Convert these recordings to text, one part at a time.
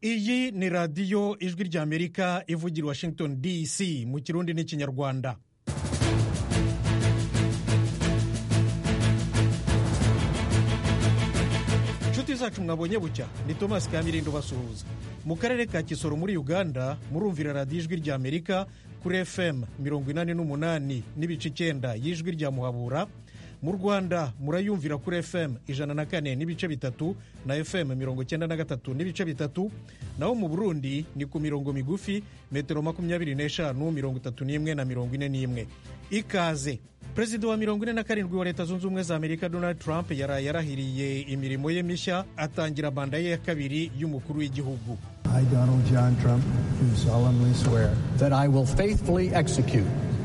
iyi ni radiyo ijwi ry'Amerika ivugira i Washington DC mu kirundi n'ikinyarwanda. inshuti zacu mwabonye bucya, ni Thomas Kamirindo basuhuza. Mu karere ka Kisoro muri Uganda murumvira radiyo ijwi ry'Amerika kuri FM 88 n'ibice 9 y'ijwi rya Muhabura. Mu Rwanda murayumvira kuri FM 104 n'ibice bitatu na FM 93 n'ibice bitatu, naho mu Burundi ni ku mirongo migufi metero 25, 31 na 41. Ikaze. Perezida wa 47 wa Leta Zunze Ubumwe za Amerika Donald Trump yarahiriye imirimo ye mishya atangira manda ye ya kabiri y'umukuru w'igihugu. I, Donald John Trump, do solemnly swear that I will faithfully execute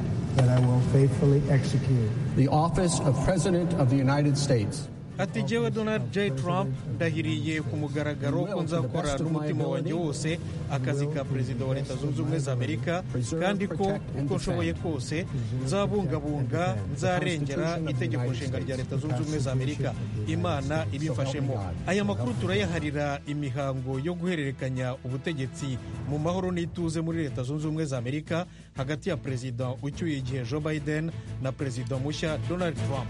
the office of President of the United States. Ati jewe Donald J. Trump ndahiriye ku mugaragaro ko nzakora n'umutima wanjye wose akazi ka perezida wa Leta Zunze Ubumwe za Amerika, kandi ko uko nshoboye kose nzabungabunga, nzarengera itegeko nshinga rya Leta Zunze Ubumwe za Amerika, Imana ibimfashemo. Aya makuru turayaharira imihango yo guhererekanya ubutegetsi mu mahoro n'ituze muri Leta Zunze Ubumwe za Amerika hagati ya perezida ucyuye igihe Joe Biden na perezida mushya Donald Trump.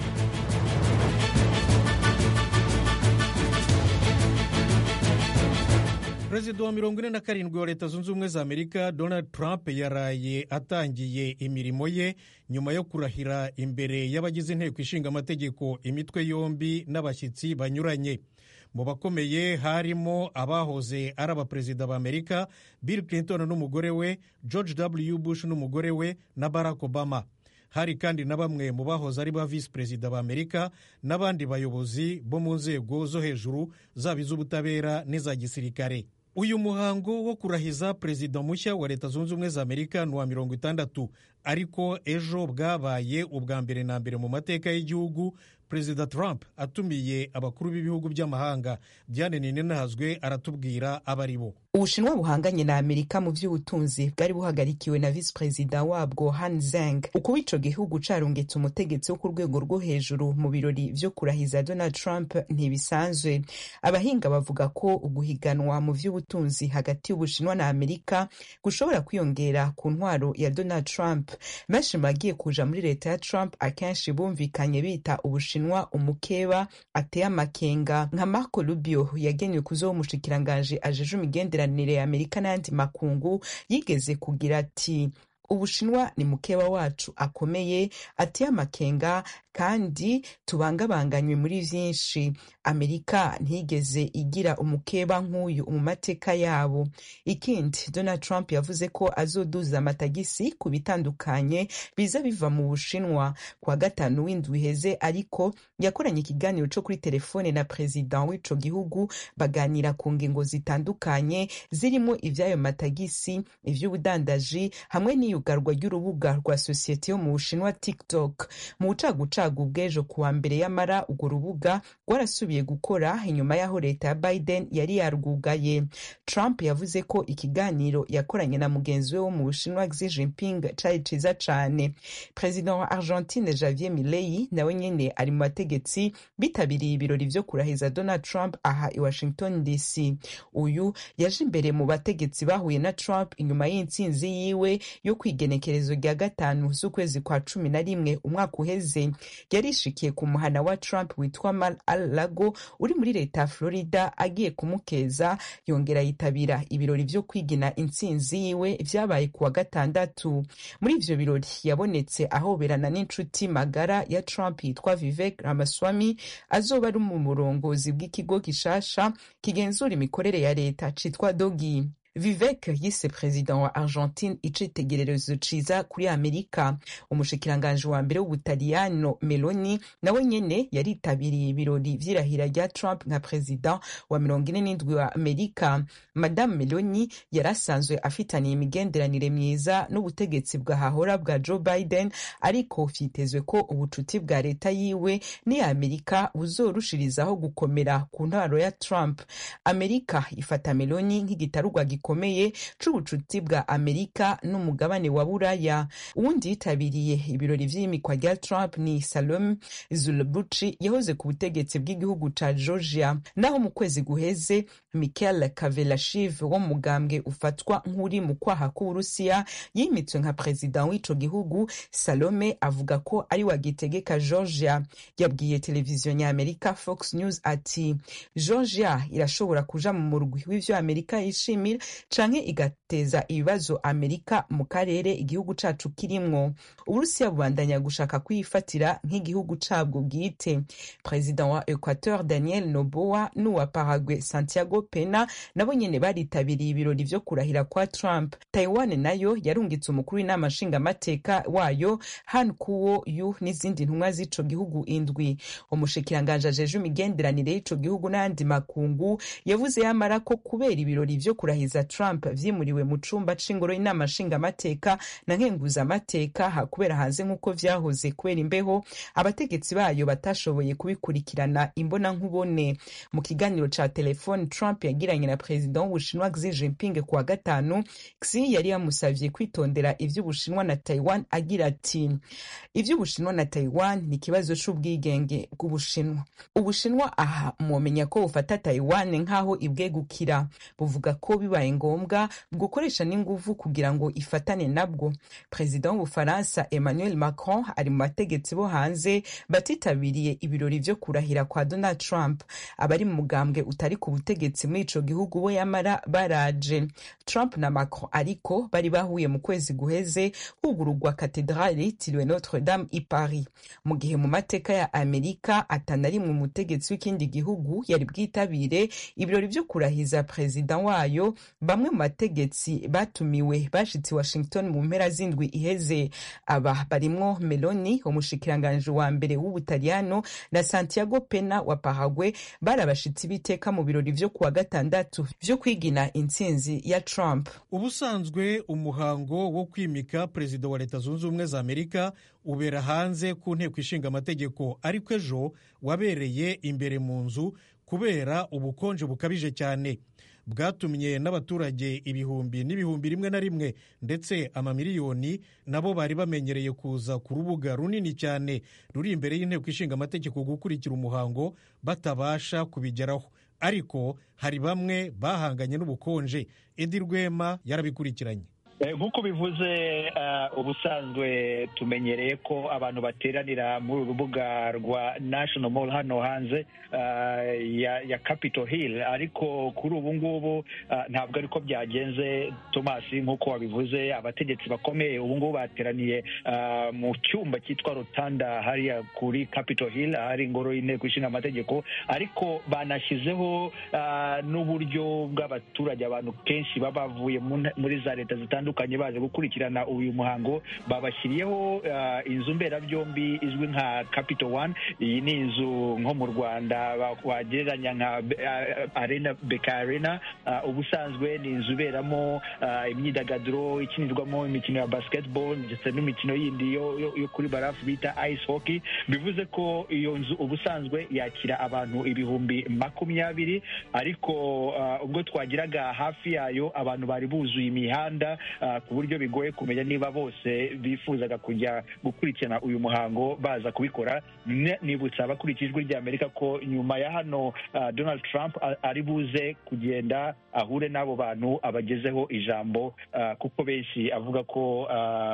Perezida wa 47 wa Leta Zunze Ubumwe za Amerika Donald Trump yaraye atangiye imirimo ye nyuma yo kurahira imbere y'abagize inteko ishinga amategeko imitwe yombi n'abashyitsi banyuranye. Mu bakomeye harimo abahoze ari abaperezida ba Amerika Bill Clinton n'umugore we, George W. Bush n'umugore we na Barack Obama. Hari kandi na bamwe mu bahoze ari ba visi perezida ba Amerika n'abandi bayobozi bo mu nzego zo hejuru zaba iz'ubutabera n'iza gisirikare. Uyu muhango wo kurahiza perezida mushya wa Leta Zunze Ubumwe za Amerika ni wa 60, ariko ejo bwabaye ubwa mbere na mbere mu mateka y'igihugu Perezida Trump atumiye abakuru b'ibihugu by'amahanga. Diane Ninenahazwe aratubwira abari bo. Ubushinwa buhanganye na Amerika mu by'ubutunzi bwari buhagarikiwe na visi perezida wabwo Han Zheng. Uko ico gihugu carungetse umutegetsi wo ku rwego rwo hejuru mu birori vyo kurahiza Donald Trump ntibisanzwe. Abahinga bavuga ko uguhiganwa mu by'ubutunzi hagati y'Ubushinwa na Amerika gushobora kwiyongera ku ntwaro ya Donald Trump. Benshi bagiye kuja muri leta ya Trump akenshi bumvikanye bita Ubushinwa umukeba ateye amakenga, nka Marco Rubio yagenywe kuzoba umushikiranganje ajeje imigenderanire ya Amerika n'andi makungu yigeze kugira ati Ubushinwa ni mukeba wacu akomeye ateye amakenga kandi tubangabanganywe muri vyinshi. Amerika ntigeze igira umukeba nk'uyu mu mateka yabo. Ikindi, Donald Trump yavuze ko azoduza amatagisi ku bitandukanye biza biva mu Bushinwa. Kwa gatanu w'indwi iheze ariko yakoranye ikiganiro cyo kuri telefone na perezida w'ico gihugu, baganira ku ngingo zitandukanye zirimo ivyayo matagisi, ivy'ubudandaji hamwe n'iyugarwa ry'urubuga rwa sosiyete yo mu Bushinwa TikTok. Mu bucagucagu bw'ejo kuwa mbere y'amara urwo rubuga rwarasubiye gukora inyuma y'aho leta ya Biden yari yarwugaye. Trump yavuze ko ikiganiro yakoranye na mugenzi we wo mu Bushinwa Xi Jinping cari ciza cane. Perezida wa Argentine Javier Milei nawe nyene ari mu bategetsi bitabiriye ibirori vyo kurahiza Donald Trump aha i Washington DC. Uyu yaje imbere mu bategetsi bahuye na Trump inyuma y'intsinzi yiwe yo kwigenekerezo rya 5 z'ukwezi kwa 11 umwaka uheze. Yarishikiye ku muhana wa Trump witwa Mar-a-Lago uri muri leta ya Florida agiye kumukeza, yongera yitabira ibirori vyo kwigina intsinzi yiwe vyabaye kuwa 6. Muri ivyo birori yabonetse ahoberana n'inshuti magara ya Trump yitwa Vivek Ramaswamy, azoba ari mu murongozi bw'ikigo gishasha kigenzura imikorere ya leta citwa DOGI. Vivek yise perezida wa Argentine icitegererezo ciza kuri Amerika. Umushikiranganje wa mbere w'Ubutaliyano Meloni nawe nyene yaritabiriye ibirori vy'irahira rya Trump nka perezida wa 47 wa Amerika. Madame Meloni yarasanzwe afitaniye imigenderanire myiza n'ubutegetsi bwahahora bwa Joe Biden, ariko vyitezwe ko ubucuti bwa leta yiwe n'iya Amerika buzorushirizaho gukomera ku ntwaro ya Trump. Amerika ifata Meloni nk'igitarugwa gikomeye c'ubucuti bwa Amerika n'umugabane wa Buraya. Uwundi yitabiriye ibirori vy'imikwa rya Trump ni Salome Zulabuchi yahoze ku butegetsi bw'igihugu ca Georgia. Naho mu kwezi guheze Mikhail Kavelashiv wo mu mugambwe ufatwa nk'uri mu kwaha k'Uburusiya yimitswe nka perezida w'ico gihugu. Salome avuga ko ari wagitegeka Georgia. Yabwiye televiziyo ny'Amerika Fox News ati Georgia irashobora kuja mu murwi w'ivyo Amerika yishimira canke igateza ibibazo Amerika mu karere igihugu cacu kirimwo. Uburusiya bubandanya gushaka kwifatira nk'igihugu cabwo bwite. Perezida wa Equateur Daniel Noboa n'uwa Paraguay Santiago Pena nabo nyene baritabiriye ibirori vyo kurahira kwa Trump. Taiwan nayo yarungitse umukuru w'inama nshingamateka wayo Han Kuo-yu n'izindi ntumwa z'ico gihugu indwi. Umushikiranganje ajeje imigenderanire y'ico gihugu n'ayandi makungu yavuze yamara ko kubera ibirori vyo kurahiza Trump vyimuriwe mu cumba c'ingoro y'inama nshingamateka na nkenguzamateka kubera hanze nk'uko vyahoze kubera imbeho, abategetsi bayo batashoboye kubikurikirana imbona nkubone. Mu kiganiro ca telefone Trump yagiranye na perezida w'Ubushinwa Xi Jinping kuwa gatanu, Xi yari yamusavye kwitondera ivy'Ubushinwa na Taiwan agira ati ivy'Ubushinwa na Taiwan ni ikibazo c'ubwigenge bw'Ubushinwa. Ubushinwa aha mwomenya ko bufata Taiwan nk'aho ibwegukira, buvuga ko bibaye ngombwa bwokoresha n'inguvu kugira ngo ifatane nabwo. Perezida w'Ubufaransa Emmanuel Macron ari mu bategetsi bo hanze batitabiriye ibirori vyo kurahira kwa Donald Trump. Abari mu mugambwe utari ku butegetsi muri ico gihugu bo yamara baraje. Trump na Macron ariko bari bahuye mu kwezi guheze hugurugwa katedrali yitiriwe Notre Dame i Paris. Mu gihe mu mateka ya Amerika atanari mu mutegetsi w'ikindi gihugu yari bwitabire ibirori vyo kurahiza perezida wayo, bamwe mu bategetsi batumiwe bashitse Washington mu mpera z'indwi iheze. Aba barimwo Meloni umushikiranganje wa mbere w'Ubutaliyano na Santiago Pena wa Paraguay, barabashitsi biteka mu birori vyo kuwa gatandatu vyo kwigina intsinzi ya Trump. Ubusanzwe umuhango wo kwimika perezida wa Leta Zunze Ubumwe za Amerika ubera hanze ku nteko ishinga amategeko, ariko ejo wabereye imbere mu nzu kubera ubukonje bukabije cyane bwatumye n'abaturage ibihumbi n'ibihumbi rimwe na rimwe ndetse amamiliyoni nabo bari bamenyereye kuza ku rubuga runini cyane ruri imbere y'inteko ishinga amategeko gukurikira umuhango batabasha kubigeraho. Ariko hari bamwe bahanganye n'ubukonje. Edi Rwema yarabikurikiranye. Nk'uko bivuze, ubusanzwe tumenyereye ko abantu bateranira muri urubuga rwa National Mall hano hanze ya Capitol Hill, ariko kuri ubu ngubu ntabwo ariko byagenze. Thomas, nk'uko wabivuze, abategetsi bakomeye ubu ngubu bateraniye mu cyumba cyitwa Rotunda hariya kuri Capitol Hill, hari ingoro y'inteko ishinga amategeko, ariko banashyizeho n'uburyo bw'abaturage. Abantu kenshi baba bavuye muri za leta zitandukanye baje gukurikirana uyu muhango, babashyiriyeho inzu mberabyombi izwi nka Capital One. Iyi ni inzu nko mu Rwanda wagereranya nka Arena Beka Arena. Ubusanzwe ni inzu iberamo imyidagaduro, ikinirwamo imikino ya basketball ndetse n'imikino yindi yo kuri barafu bita ice hockey. Bivuze ko iyo nzu ubusanzwe yakira abantu ibihumbi 20, ariko ubwo twagiraga hafi yayo abantu bari buzuye imihanda ku buryo bigoye kumenya niba bose bifuzaga kujya gukurikirana uyu muhango baza kubikora. Nibutsa abakurikije Ijwi ry'Amerika ko nyuma ya hano Donald Trump ari buze kugenda ahure n'abo bantu abagezeho ijambo, kuko benshi avuga ko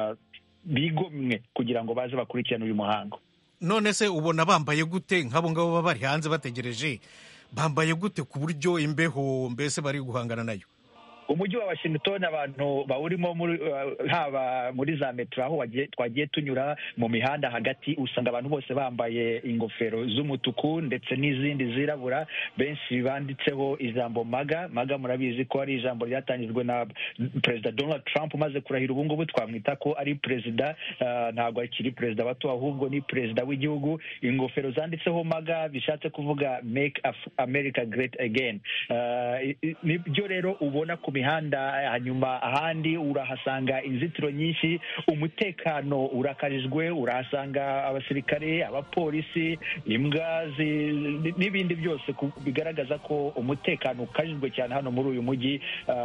bigomwe kugira ngo baze bakurikirane uyu muhango. None se ubona bambaye gute nk'abo ngabo baba bari hanze bategereje? Bambaye gute ku buryo imbeho mbese bari guhangana nayo? Umujyi wa Washington abantu bawurimo haba muri za metro aho twagiye tunyura mu mihanda hagati, usanga abantu bose bambaye ingofero z'umutuku ndetse n'izindi zirabura. Benshi banditseho ijambo MAGA. Murabizi ko ari ijambo ryatangijwe na Perezida Donald Trump umaze kurahira. Ubu ngubu twamwita ko ari perezida, ntabwo akiri perezida bato, ahubwo ni perezida w'igihugu. Ingofero zanditseho MAGA bishatse kuvuga Make America Great Again. Nibyo rero ubona ku mihanda, hanyuma ahandi urahasanga inzitiro nyinshi, umutekano urakajijwe, urahasanga abasirikare, abapolisi, imbwa n'ibindi byose bigaragaza ko umutekano ukajijwe cyane hano muri uyu mujyi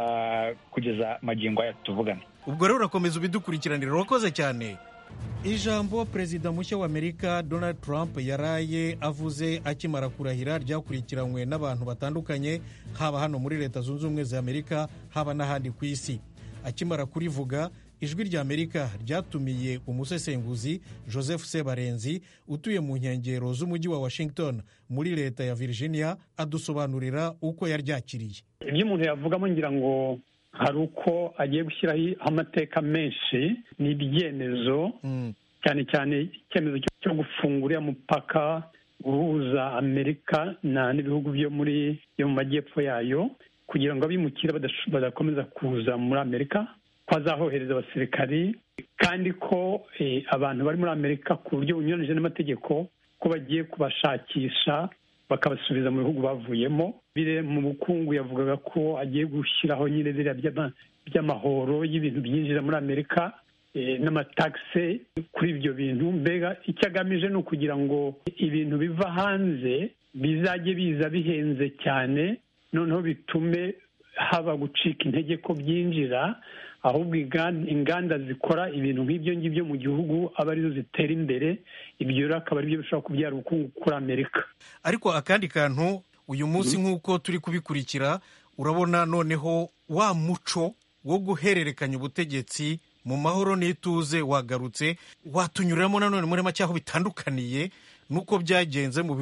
kugeza magingo aya tuvugana. Ubwo rero urakomeza ubidukurikiranira. Urakoze cyane. Ijambo perezida mushya wa Amerika Donald Trump yaraye avuze akimara kurahira ryakurikiranywe n'abantu batandukanye, haba hano muri Leta Zunze Ubumwe za Amerika, haba n'ahandi ku isi. Akimara kurivuga, ijwi rya Amerika ryatumiye umusesenguzi Joseph Sebarenzi utuye mu nkengero z'umujyi wa Washington muri Leta ya Virginia, adusobanurira uko yaryakiriye. Ibyo umuntu yavugamo ngira ngo hari uko agiye gushyiraho amateka menshi n'ibyemezo, cyane cyane icyemezo cyo gufungura umupaka uhuza Amerika n'ibihugu byo mu majyepfo yayo, kugira ngo abimukira badakomeza kuza muri Amerika, ko azahohereza abasirikari, kandi ko abantu bari muri Amerika ku buryo bunyuranyije n'amategeko ko bagiye kubashakisha bakabasubiza mu bihugu bavuyemo. Mu bukungu yavugaga ko agiye gushyiraho nyine biriya by'amahoro y'ibintu byinjira muri Amerika n'amatagisi kuri ibyo bintu. Mbega icyo agamije ni ukugira ngo ibintu biva hanze bizajye biza bihenze cyane, noneho bitume haba gucika intege ko byinjira, ahubwo inganda zikora ibintu nk'ibyo ngibyo mu gihugu aba arizo zitera imbere. Ibyo rero akaba aribyo bishobora kubyara ubukungu kuri Amerika. Ariko akandi kantu uyu munsi nk'uko turi kubikurikira, urabona noneho wa muco wo guhererekanya ubutegetsi mu mahoro n'ituze wagarutse. Watunyuriramo nanone muri make aho bitandukaniye nuko byagenze mu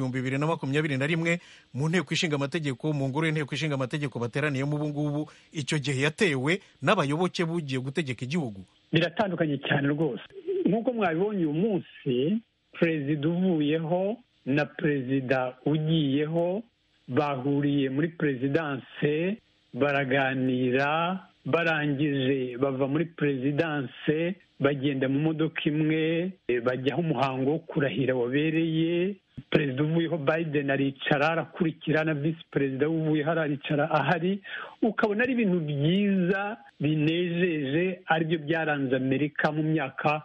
2021 mu nteko ishinga amategeko, mu ngoro y'inteko ishinga amategeko bateraniyemo ubu ngubu. Icyo gihe yatewe n'abayoboke bugiye gutegeka igihugu. Biratandukanye cyane rwose. Nk'uko mwabibonye uyu munsi, perezida uvuyeho na perezida ugiyeho bahuriye muri perezidanse, baraganira, barangije bava muri perezidanse bagenda mu modoka imwe bajyaho umuhango wo kurahira wabereye. Perezida uvuyeho Biden aricara arakurikira, na visi perezida uvuyeho aricara ahari. Ukabona ari ibintu byiza binejeje, aribyo byaranze Amerika mu myaka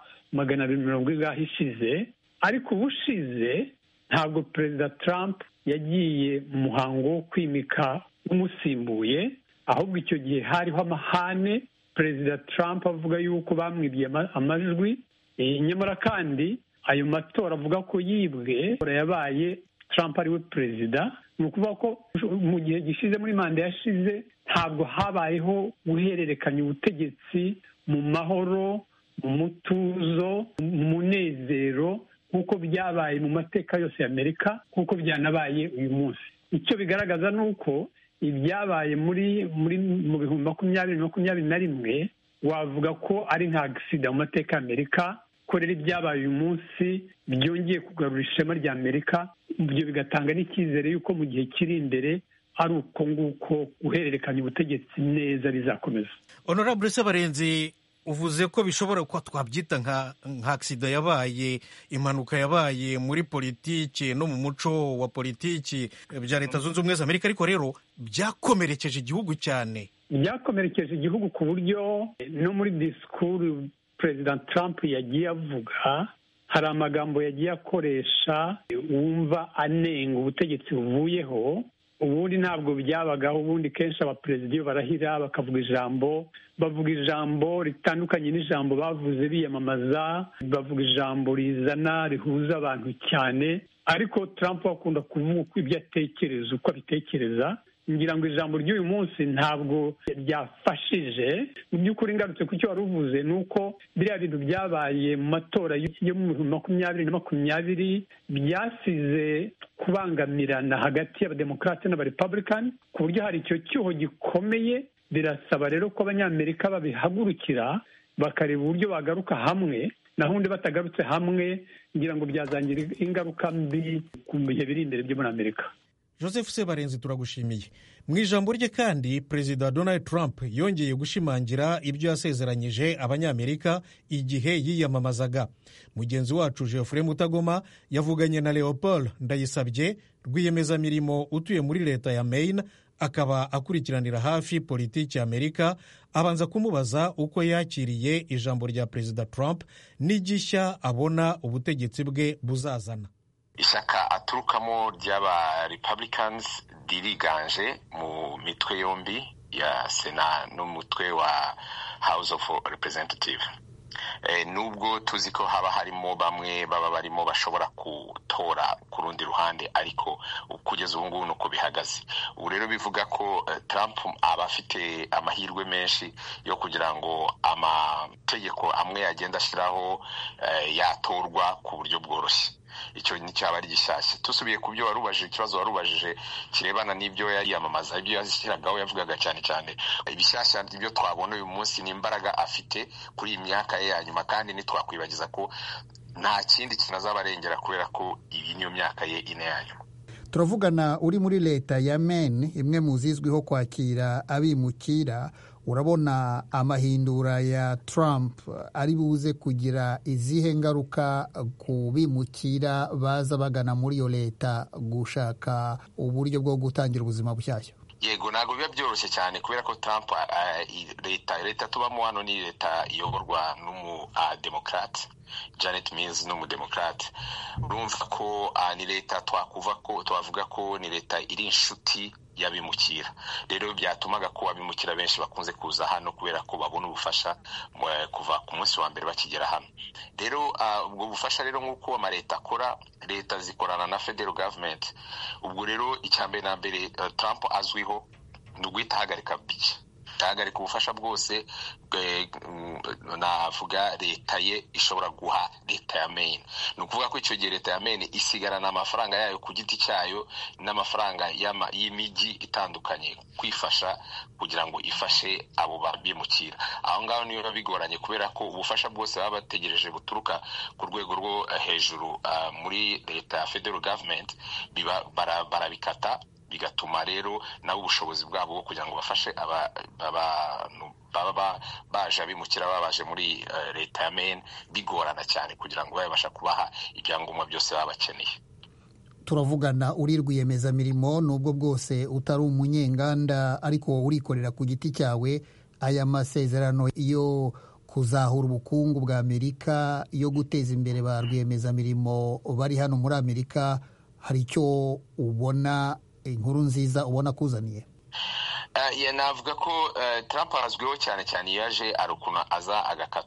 250 ishize. Ariko ubushize ntabwo perezida Trump yagiye mu muhango wo kwimika umusimbuye, ahubwo icyo gihe hariho amahane. Perezida Trump avuga yuko bamwibye amajwi, nyamara kandi ayo matora avuga ko yibwe yabaye Trump ari we perezida. Ni ukuvuga ko mu gihe gishize, muri manda yashize, ntabwo habayeho guhererekanya ubutegetsi mu mahoro, mu mutuzo, mu munezero nk'uko byabaye mu mateka yose y'Amerika, nk'uko byanabaye uyu munsi. Icyo bigaragaza ni uko ibyabaye mu 2021 wavuga ko ari nka agisida mu mateka y'Amerika, ko rero ibyabaye uyu munsi byongeye kugarura ishema rya Amerika. Ibyo bigatanga n'icyizere yuko mu gihe kiri imbere ari uko nguko guhererekanya ubutegetsi neza bizakomeza. Honorable Sebarenzi, uvuze ko bishobora kuba twabyita nka agisida yabaye, impanuka yabaye muri politiki no mu muco wa politiki bya Leta Zunze Ubumwe za Amerika, ariko rero byakomerekeje igihugu cyane. Byakomerekeje igihugu ku buryo no muri disikuru Perezida Trump yagiye avuga, hari amagambo yagiye akoresha wumva anenga ubutegetsi buvuyeho. Ubundi ntabwo byabagaho. Ubundi kenshi abaperezida iyo barahira bakavuga ijambo, bavuga ijambo ritandukanye n'ijambo bavuze biyamamaza, bavuga ijambo rizana rihuza abantu cyane. Ariko Trump akunda kuvuga uko ibyo atekereza, uko abitekereza. Ngira ngo ijambo ry'uyu munsi ntabwo ryafashije. Mu by'ukuri ngarutse ku cyo wari uvuze, ni uko biriya bintu byabaye mu matora yo mu 2020 byasize kubangamirana hagati y'abademokarate n'abarepublican, ku buryo hari icyo cyuho gikomeye. Birasaba rero ko abanyamerika babihagurukira bakareba uburyo bagaruka hamwe, naho undi batagarutse hamwe ngira ngo byazangira ingaruka mbi ku bihe biri imbere byo muri Amerika. Joseph Sebarenzi, turagushimiye. Mu ijambo rye kandi, Perezida Donald Trump yongeye gushimangira ibyo yasezeranyije abanyamerika igihe yiyamamazaga. Mugenzi wacu Geoffrey Mutagoma yavuganye na Leopold Ndayisabye, rwiyemezamirimo utuye muri Leta ya Maine, akaba akurikiranira hafi politiki ya Amerika, abanza kumubaza uko yakiriye ijambo rya Perezida Trump n'igishya abona ubutegetsi bwe buzazana. Ishyaka aturukamo ry'aba Republicans diriganje mu mitwe yombi ya Sena n'umutwe wa House of Representatives. Nubwo tuzi ko haba harimo bamwe baba barimo bashobora gutora ku rundi ruhande, ariko kugeza ubu ngubu nuko bihagaze. Ubu rero bivuga ko Trump aba afite amahirwe menshi yo kugira ngo amategeko amwe agenda ashyiraho yatorwa ku buryo bworoshye. Icyo ni cyaba ari gishyashya. Tusubiye ku byo warubajije, ikibazo warubajije kirebana n'ibyo yiyamamaza, ibyo yashyiragaho yavugaga cyane cyane ibishyashya ibyo twabona uyu munsi ni imbaraga afite kuri iyi myaka ye ya nyuma, kandi ntitwakwibagiza ko nta kindi kintu azabarengera kubera ko iyi niyo myaka ye ine ya nyuma. Turavugana uri muri leta ya Maine, imwe mu zizwiho kwakira abimukira. Urabona amahindura ya Trump ari buze kugira izihe ngaruka ku bimukira baza bagana muri iyo leta gushaka uburyo bwo gutangira ubuzima bushyashya? Yego, ntabwo biba byoroshye cyane kubera ko Trump leta tubamo hano ni leta iyoborwa n'umudemokrate. Janet Mills n'umudemokrate. Urumva ko ni leta twavuga ko ni leta iri inshuti y'abimukira. Rero byatumaga ko abimukira benshi bakunze kuza hano kubera ko babona ubufasha kuva ku munsi wa mbere bakigera hano. Rero ubwo bufasha rero nk'uko amaleta akora, leta zikorana na federal government. Ubwo rero icyambere na mbere Trump azwiho ni uguhita ahagarika bije, ahagarika ubufasha bwose navuga leta ye ishobora guha leta ya Maine. Ni ukuvuga ko icyo gihe leta ya Maine isigarana amafaranga yayo ku giti cyayo n'amafaranga y'imijyi itandukanye kwifasha kugira ngo ifashe abo babimukira. Aho ngaho niyo bigoranye kubera ko ubufasha bwose baba bategereje buturuka ku rwego rwo hejuru muri leta ya federal government barabikata, bigatuma rero nabo ubushobozi bwabo bwo kugira ngo bafashe abantu baba baje abimukira babaje muri leta ya Maine bigorana cyane kugira ngo babasha kubaha ibyangombwa byose baba bakeneye. Turavugana uri rwiyemezamirimo, nubwo bwose utari umunyenganda ariko urikorera ku giti cyawe. Aya masezerano yo kuzahura ubukungu bwa Amerika, yo guteza imbere ba rwiyemezamirimo bari hano muri Amerika, hari icyo ubona, inkuru nziza ubona kuzaniye? Navuga ko Trump azwiho cyane cyane yaje arukuna aza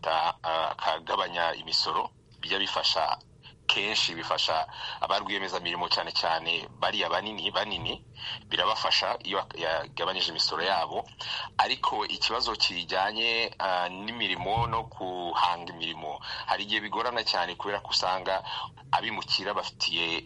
akagabanya imisoro, bijya bifasha kenshi, bifasha abarwiyemezamirimo cyane cyane bariya banini birabafasha iyo yagabanyije imisoro yabo. Ariko ikibazo kijyanye n'imirimo no kuhanga imirimo hari igihe bigorana cyane kubera ko usanga abimukira bafitiye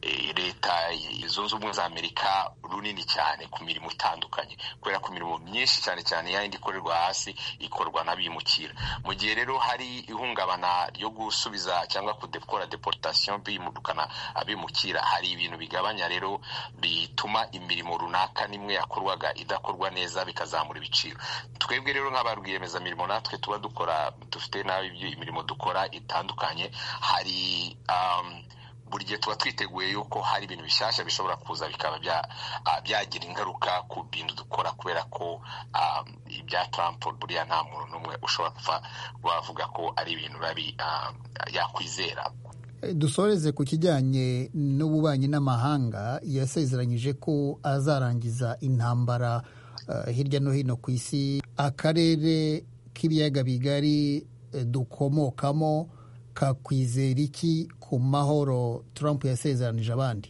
leta zunze ubumwe za Amerika runini cyane ku mirimo itandukanye, kubera ko imirimo myinshi cyane cyane yindi ikorerwa hasi ikorwa n'abimukira. Mu gihe rero hari ihungabana ryo gusubiza cyangwa kudekora deportation bimudukana abimukira, hari ibintu bigabanya rero bituma imirimo runaka nimwe yakorwaga idakorwa neza, bikazamura ibiciro. Twebwe rero nk'abarwiyemezamirimo natwe tuba dufite nabi imirimo dukora itandukanye. Hari buri gihe tuba twiteguye yuko hari ibintu bishyashya bishobora kuza bikaba byagira ingaruka ku bintu dukora, kubera ko ibya Trump buriya nta muntu n'umwe ushobora kuva wavuga ko ari ibintu babi yakwizera. Dusoreze ku kijyanye n'ububanyi n'amahanga. Yasezeranyije ko azarangiza intambara hirya no hino ku isi. Akarere k'ibiyaga bigari dukomokamo kakwizera iki ku mahoro Trump yasezeranije abandi?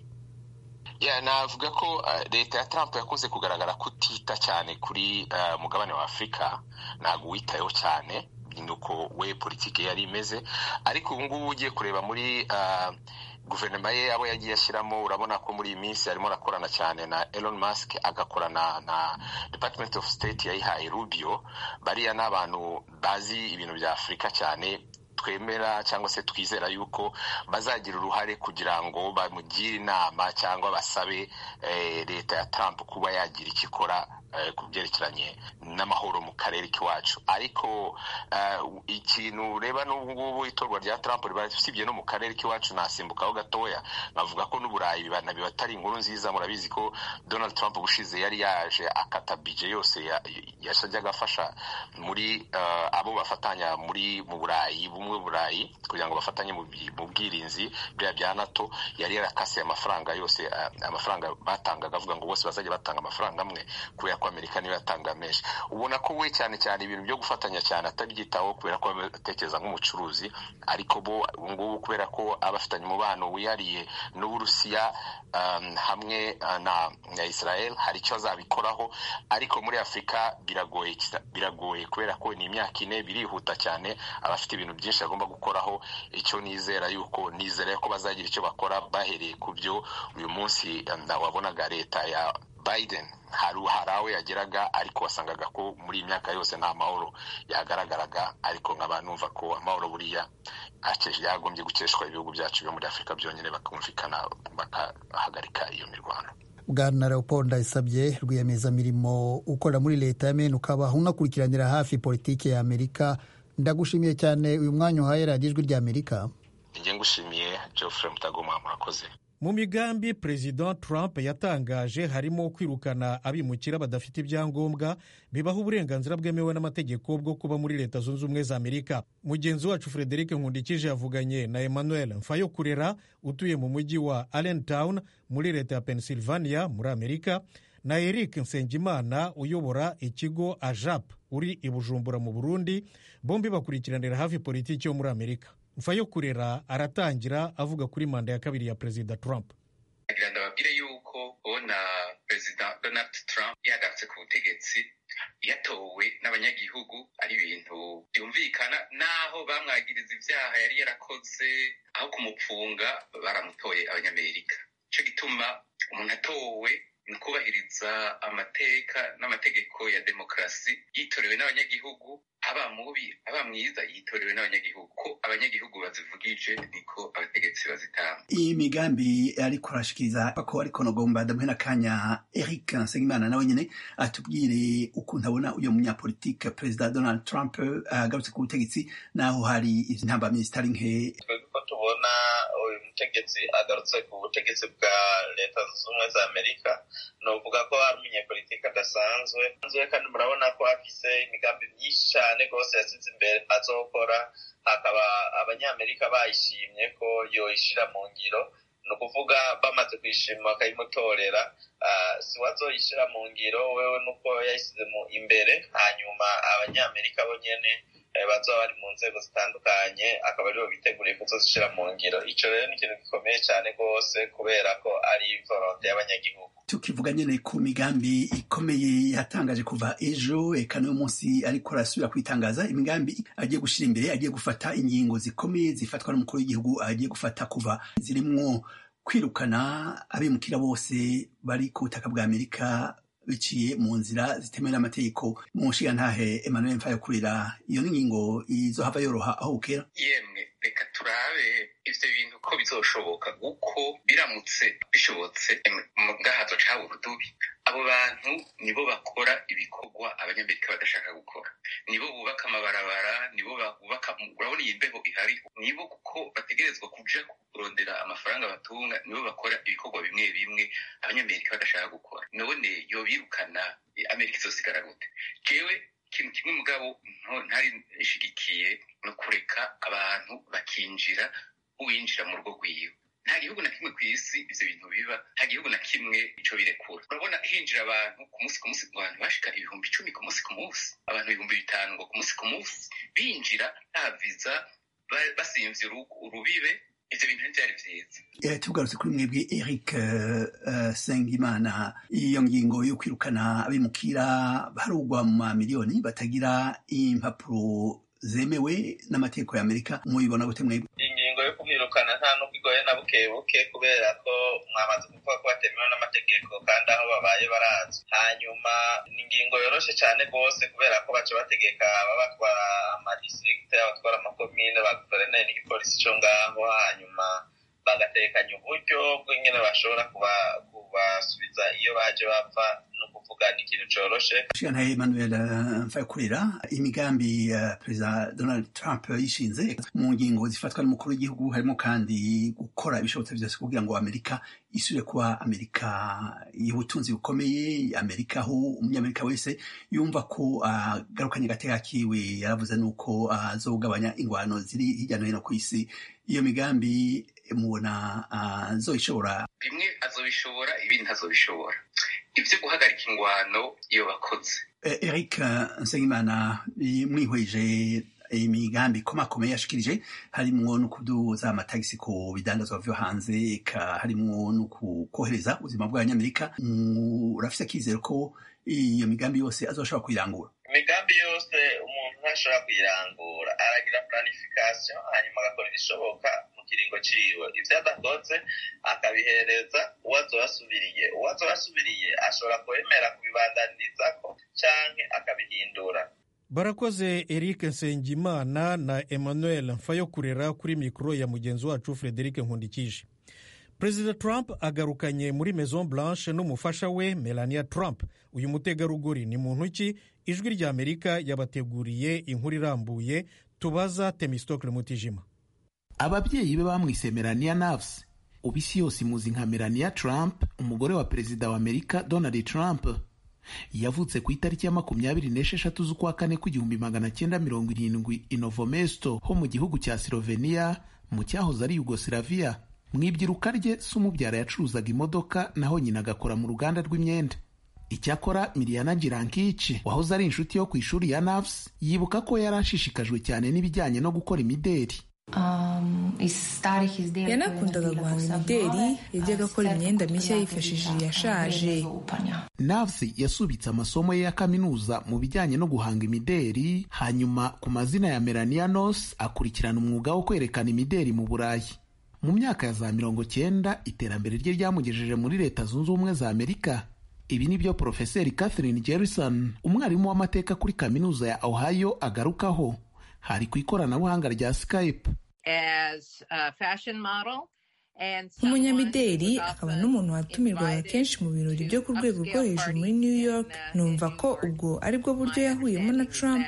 Navuga ko leta ya Trump yakunze kugaragara kutita cyane kuri mugabane wa Afurika, ntabwo witayeho cyane nuko we politiki yari imeze. Ariko ubu ngubu ugiye kureba muri guverinoma ye abo yagiye ashyiramo, urabona ko muri iyi minsi arimo arakorana cyane na Elon Musk, agakorana na Department of State yayihaye Rubio. Bariya ni abantu bazi ibintu bya Afurika cyane, twemera cyangwa se twizera yuko bazagira uruhare kugira ngo bamugire inama cyangwa basabe leta ya Trump kuba yagira ikikora ku byerekeranye n'amahoro mu karere k'iwacu. Ariko ikintu ureba n'ubu ngubu itorwa rya Trump usibye no mu karere k'iwacu nasimbukaho gatoya navuga ko n'Uburayi bibatari inkuru nziza. Murabizi ko Donald Trump bushize yari yaje akata budget yose yashajya agafasha muri abo bafatanya mu Burayi bumwe Burayi kugira ngo bafatanye mu bwirinzi bya NATO. Yari yarakase amafaranga yose, amafaranga batangaga avuga ngo bose bazajya batanga amafaranga amwe kubera ko Amerika niyo yatanga menshi. Ubona ko we cyane ibintu byo gufatanya cyane atabyitaho kubera ko atekereza nk'umucuruzi. Ariko bo ngubu kubera ko abafitanye umubano wihariye n'Uburusiya hamwe na Israel hari icyo azabikoraho. Ariko muri Afurika biragoye kubera ko ni imyaka 4 birihuta cyane, abafite ibintu byinshi agomba gukoraho. Icyo nizera ko bazagira icyo bakora bahereye ku byo uyu munsi wabonaga leta ya Biden hari aho yageraga, ariko wasangaga ko muri imyaka yose nta mahoro yagaragaraga. Ariko nk'abantu numva ko amahoro buriya yagombye gukeshwa ibihugu byacu byo muri Afurika byonyine bakumvikana bakahagarika iyo mirwano. Bwana Leopold Ndayisabye, rwiyemezamirimo ukora muri leta ya Maine ukaba unakurikiranira hafi politiki ya Amerika, ndagushimiye cyane uyu mwanya uhaye radiyo Ijwi rya Amerika. Njye ngushimiye Geoffrey Mutagoma, murakoze. Mu migambi President Trump yatangaje harimo kwirukana abimukira badafite ibyangombwa bibaha uburenganzira bwemewe n'amategeko bwo kuba muri Leta Zunze Ubumwe za Amerika. Mugenzi wacu Frederic Nkundikije yavuganye na Emmanuel Mfayokurera utuye mu mujyi wa Allentown muri Leta ya Pennsylvania muri Amerika, na Eric Nsengimana uyobora ikigo AJAP uri i Bujumbura mu Burundi. Bombi bakurikiranira hafi politiki yo muri Amerika. Mfayokurera aratangira avuga kuri manda ya kabiri ya Perezida Trump. Ndababwire yuko ubona Perezida Donald Trump yagarutse ku butegetsi yatowe n'abanyagihugu ari ibintu byumvikana, naho bamwagiriza ibyaha yari yarakoze aho kumupfunga baramutoye abanyamerika. Cyo gituma umuntu atowe ni kubahiriza amateka n'amategeko ya demokarasi, yitorewe n'abanyagihugu, aba mubi aba mwiza yitorewe n'abanyagihugu. Ko abanyagihugu bazivugije niko abategetsi bazitanga. Iyi migambi ariko arashikiriza ko ariko nogomba ndamuhe nakanya Eric Nsengimana nawe nyene atubwire ukuntu abona uyo munyapolitike President Donald Trump agarutse ku butegetsi naho hari intambamyi zitari nke. Tubona uyu mutegetsi agarutse ku butegetsi bwa Leta Zunze Ubumwe za Amerika, novuga ko ari umunyapolitike adasanzwe kandi murabona ko afise imigambi myinshi cyane rwose yasize imbere azokora, hakaba abanyamerika bayishimye ko yoyishira mu ngiro. ni ukuvuga bamaze kwishima bakayimutorera si wazoyishira mu ngiro wewe nuko yayisize imbere, hanyuma abanyamerika bo nyene bazoba bari mu nzego zitandukanye akaba aribo biteguriye kuzozishira mu ngiro. Ico rero ni ikintu gikomeye cyane rwose kubera ko ari volonté y'abanyagihugu. Tukivuga nyene ku migambi ikomeye yatangaje kuva ejo eka n'uyu munsi ariko arasubira kwitangaza imigambi agiye gushira imbere, agiye gufata ingingo zikomeye zifatwa n'umukuru w'igihugu, agiye gufata kuva zirimwo kwirukana abimukira bose bari ku butaka bwa Amerika biciye mu nzira zitemewe n'amategeko. Mu nshingantahe Emmanuel Mfayokurera, iyo n'ingingo izohava yoroha aho bukera? Yemwe reka turabe ivyo bintu ko bizoshoboka, uko biramutse bishobotse ngahazo caba urudubi. Abo bantu nibo bakora ibikorwa abanyamerika badashaka gukora, nibo bubaka amabarabara, nibo bubaka, urabona iyi mbeho ihari, nibo kuko bategerezwa kuja kurondera amafaranga batunga, nibo bakora ibikorwa bimwe bimwe abanyamerika badashaka gukora. None yobirukana Amerika izosigara gute? Jewe ikintu kimwe mugabo ntari ishigikiye no kureka abantu bakinjira uwinjira mu rugo rwiwe. Nta gihugu na kimwe kw'isi ivyo bintu biba, nta gihugu na kimwe ico birekura. Urabona hinjira abantu ku munsi abantu bashika 10,000 ku munsi, abantu 5,000 ngo ku munsi binjira nta visa, basimvye urubibe. Ivyo bintu ntivyari vyiza. Tugarutse kuri mwebwe Eric Nsengimana, iyo ngingo yo kwirukana abimukira barugwa mu mamiliyoni batagira impapuro zemewe n'amategeko ya Amerika, mubibona gute mwebwe? Ingingo yo kumwirukana nta n'ubwo igoye na bukebuke kubera ko mwamaze kuvuga ko batemewe n'amategeko kandi aho babaye barazwi. Hanyuma ni ingingo yoroshe cyane rwose kubera ko baca bategeka ababatwara amadistrict, abatwara amakomine, baguverineri n'igipolisi cyo ngaho, hanyuma bagatekanya uburyo bw'ingene bashobora kubasubiza iyo baje bava. Ni ukuvuga ni ikintu coroshe. Shana Emmanuel Mfayakurera, imigambi Perezida Donald Trump yishinze mu ngingo zifatwa n'umukuru w'igihugu harimo kandi gukora ibishobotse byose kugira ngo Amerika isubire kuba Amerika y'ubutunzi bukomeye, Amerika aho umunyamerika wese yumva ko agarukanye agateka kiwe. Yaravuze nuko azogabanya ingwano ziri hirya no hino ku isi. Iyo migambi mubona azoishobora? Bimwe azobishobora, ibindi ntazobishobora. Ivyo guhagarika ingwano iyo bakoze. Eric Nsengimana, mwihweje imigambi komakomeye yashikirije harimwo no kuduza amatagisi ku bidandazwa vyo hanze, harimwo no kohereza ubuzima bw'abanyamerika. Urafise akizero ko iyo migambi yose azoshobora kuyirangura? Imigambi yose umuntu ntashobora kuyirangura, aragira planification hanyuma agakora ibishoboka mu kiringo ciwe. Ivyo adakoze akabihereza uwazobasubiriye ashobora kwemera kubibandanizako canke akabihindura. Barakoze Eric Nsengimana na Emmanuel Mfayakurera kuri mikro ya mugenzi wacu Frederic Nkundikije. Perezida Trump agarukanye muri Maison Blanche n'umufasha we Melania Trump. Uyu mutegarugori ni muntu ki? Ijwi rya Amerika yabateguriye inkuru irambuye, tubaza Temistokle Mutijima. Ababyeyi be bamwise Melania Navs. Ubisi yose imuzi nka Melania Trump, umugore wa Perezida wa Amerika Donald Trump. Yavutse ku itariki ya 26 z'ukwa kane ku1970 i Novo Mesto ho mu gihugu cya Slovenia mu cyahoze ari Yugoslavia. Mwibyiruka rye sumubyara yacuruzaga imodoka naho nyina agakora mu ruganda rw'imyenda. Icyakora Mirjana Jirankic wahoze ari inshuti yo ku ishuri ya Navs yibuka ko yarashishikajwe cyane n'ibijyanye no gukora imideri. Yanakundaga guhanga imideri, yajyaga akora imyenda mishya yifashishije yashaje. Navs yasubitse amasomo ye ya kaminuza mu bijyanye no guhanga imideri, hanyuma ku mazina ya Melania Nos akurikirana umwuga wo kwerekana imideri mu Burayi. Mu myaka ya za 90 iterambere rye ryamugejeje muri Leta Zunze Ubumwe za Amerika. Ibi nibyo Profeseri Catherine Gerson, umwarimu w'amateka kuri kaminuza ya Ohio, agarukaho. Hari ku ikoranabuhanga rya Skype. Umunyamideri akaba n'umuntu watumirwaga kenshi mu birori byo ku rwego rwo hejuru muri New York. Numva ko ubwo aribwo buryo yahuyemo na Trump.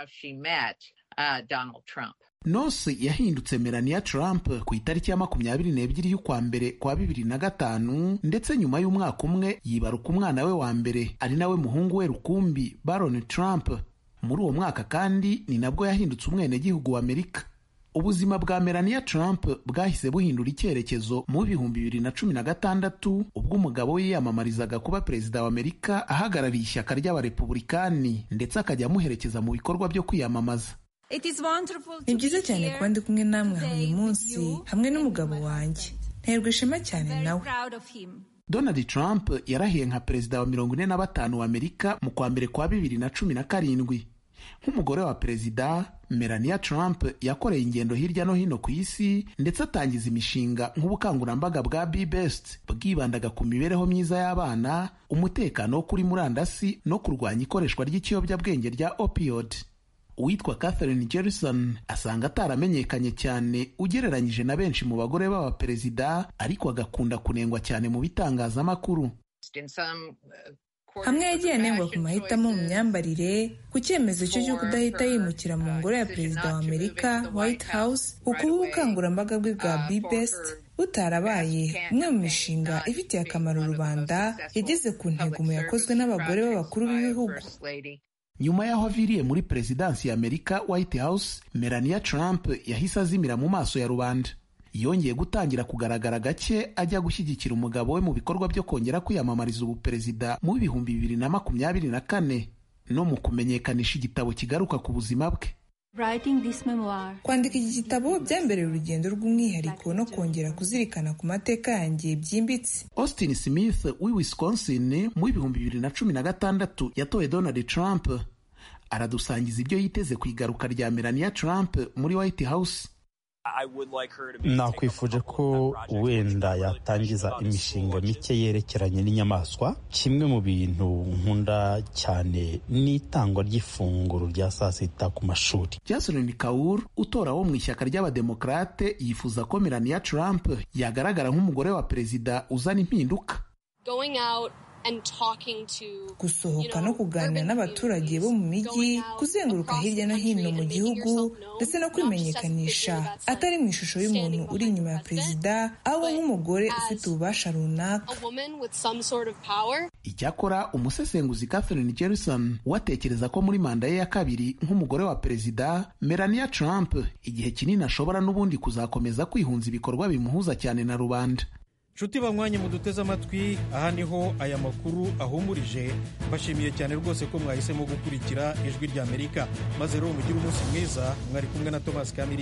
Nos yahindutse Melania Trump ku itariki ya 22 y'ukwa mbere kwa 2005, ndetse nyuma y'umwaka umwe yibaruka umwana we wa mbere ari nawe muhungu we rukumbi Baron Trump. Muri uwo mwaka kandi ni nabwo yahindutse umwenegihugu wa Amerika. Ubuzima bwa Melania Trump bwahise buhindura icyerekezo mu 2016 ubwo umugabo we yiyamamarizaga kuba perezida wa Amerika ahagarariye ishyaka ry'abarepublikani, ndetse akajya amuherekeza mu bikorwa byo kwiyamamaza. Ni byiza cyane kuba ndi kumwe namwe uyu munsi hamwe n'umugabo wanjye. Nterwa ishema cyane nawe. Donald Trump yarahiye nka perezida wa 45 wa Amerika mu kwa mbere kwa 2017. Nk'umugore wa perezida, Melania Trump yakoreye ingendo hirya no hino ku isi, ndetse atangiza imishinga nk'ubukangurambaga bwa Be Best bwibandaga ku mibereho myiza y'abana, umutekano wo kuri murandasi no kurwanya ikoreshwa ry'ikiyobyabwenge rya opioid. Uwitwa Catherine Gerson asanga ataramenyekanye cyane ugereranyije na benshi mu bagore b'abaperezida, ariko agakunda kunengwa cyane mu bitangazamakuru. Hamwe yagiye anengwa ku mahitamo mu myambarire, ku cyemezo cyo kudahita yimukira mu ngoro ya perezida wa Amerika White House, ukuba ubukangurambaga bwe bwa Be Best butarabaye umwe mu mishinga ifitiye akamaro rubanda yageze ku ntego mu yakozwe n'abagore b'abakuru b'ibihugu. Nyuma y'aho aviriye muri perezidansi ya Amerika White House, Melania Trump yahise azimira mu maso ya rubanda. Yongeye gutangira kugaragara gake ajya gushyigikira umugabo we mu bikorwa byo kongera kwiyamamariza ubuperezida mu 2024 no mu kumenyekanisha igitabo kigaruka ku buzima bwe. Kwandika iki gitabo byambereye urugendo rw'umwihariko no kongera kuzirikana ku mateka yanjye byimbitse. Austin Smith w'i Wisconsin mu 2016 yatoye Donald Trump. Aradusangiza ibyo yiteze ku igaruka rya Melania Trump muri White House. Nakwifuje ko wenda yatangiza imishinga mike yerekeranye n'inyamaswa. Kimwe mu bintu nkunda cyane ni itangwa ry'ifunguro rya saa sita ku mashuri. Jocelyn Kaur utora wo mu ishyaka ry'abademokrate yifuza ko Melania Trump yagaragara nk'umugore wa perezida uzana impinduka. gusohoka no kuganira n'abaturage bo mu mijyi, kuzenguruka hirya no hino mu gihugu ndetse no kwimenyekanisha atari mu ishusho y'umuntu uri inyuma ya perezida, ahubwo nk'umugore ufite ububasha runaka. Icyakora umusesenguzi Catherine Gerson watekereza ko muri manda ye ya kabiri nk'umugore wa perezida, Melania Trump igihe kinini ashobora n'ubundi kuzakomeza kwihunza ibikorwa bimuhuza cyane na rubanda. nshuti banywanyi muduteze amatwi, aha niho aya makuru ahumurije. Mbashimiye cyane rwose ko mwahisemo gukurikira Ijwi ry'Amerika, maze rero mugire umunsi mwiza. Mwari kumwe na Thomas Kamiri.